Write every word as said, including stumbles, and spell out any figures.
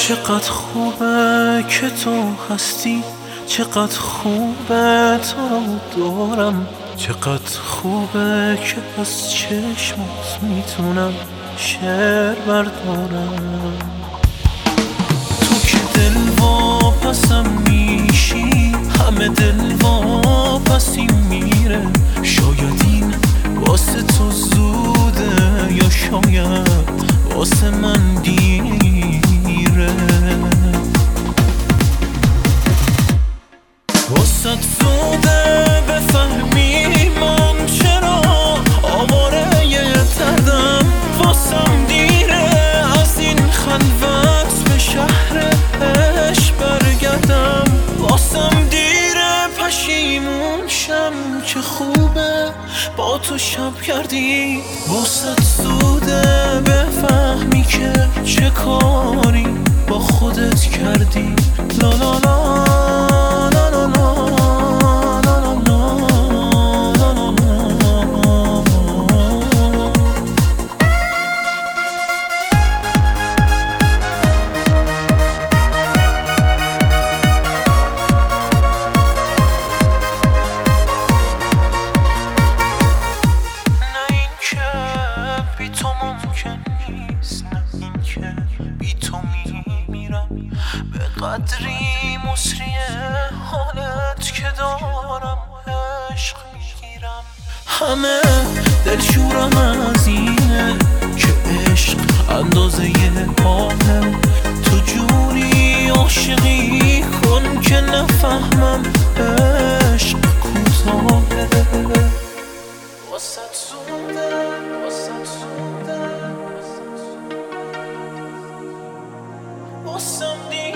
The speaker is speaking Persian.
چقدر خوبه که تو هستی، چقدر خوبه تو رو دارم، چقدر خوبه که از چشمات میتونم شعر بردارم. تو که دل واپسم میشی، همه دل واپسی میره. شاید این واسه تو زوده یا شاید واسه من دیره. واسه زوده بفهمی من چرا آواره دردم، واسم دیره از این خلوت به شهر عشق برگردم. واسم دیره پشیمون شم که خوبه با تو شب کردی. واسه زوده بفهمی که چه کاری با خودت کردی. لا لا لا بی تو میمیرم، به قدری مصریه حالت که دارم عشق میگیرم. همه دلشورم از اینه که عشق اندازه حاله. تو جوری عاشقی کن که نفهمم عشق کوتاهه. واسه زوده واسه زوده واسم